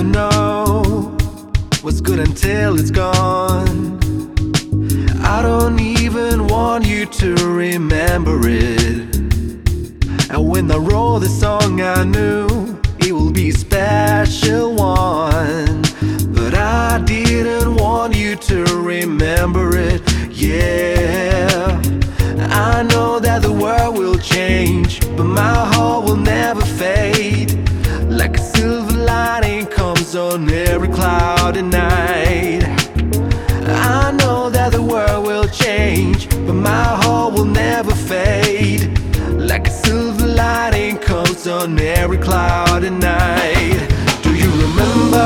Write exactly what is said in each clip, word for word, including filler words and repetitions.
never know what's good until it's gone. I don't even want you to remember it. And when I wrote the song, I knew it will be a special one. But I didn't want you to remember it. Yeah, I know that the world will change, but my heart will never fade. Like a silver lining comes on every cloudy night. I know that the world will change, but my heart will never fade. Like a silver lining comes on every cloudy night. Do you remember?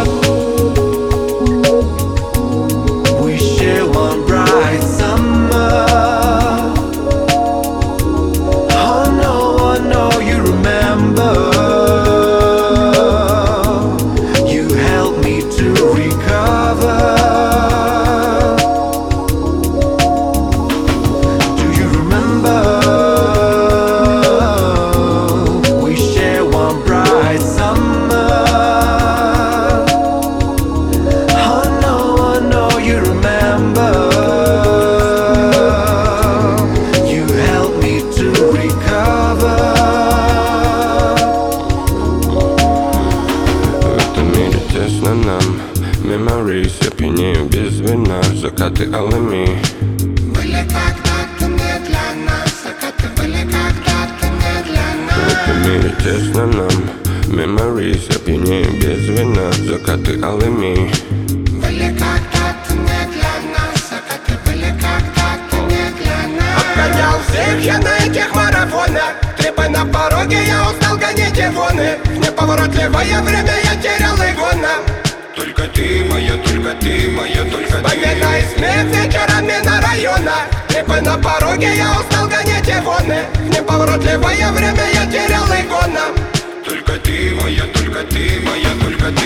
We share one bright summer. Oh no, I know you remember. You helped me to recover. Do you remember? We share one bright summer. Oh no, I know you remember. You helped me to recover. В этом мире тесно нам. Memories, я пьянею без вина. Закаты алыми. Были когда-то не для нас, закаты были когда-то не для В этом нас. мире тесно нам. Memories, я пьянею без вина. Закаты алыми. Были когда-то не для нас, закаты были когда-то не для нас. Обгонял всех я на этих марафонах. Трипы на пороге, я устал гонять ивоны. В неповоротливое время я терял игона. Только ты моя, только ты моя, только ты. Победа и смех вечерами на районах. Трипы на пороге, я устал гонять ивоны. В неповоротливое время я терял игона. Только ты моя, только ты моя, только ты.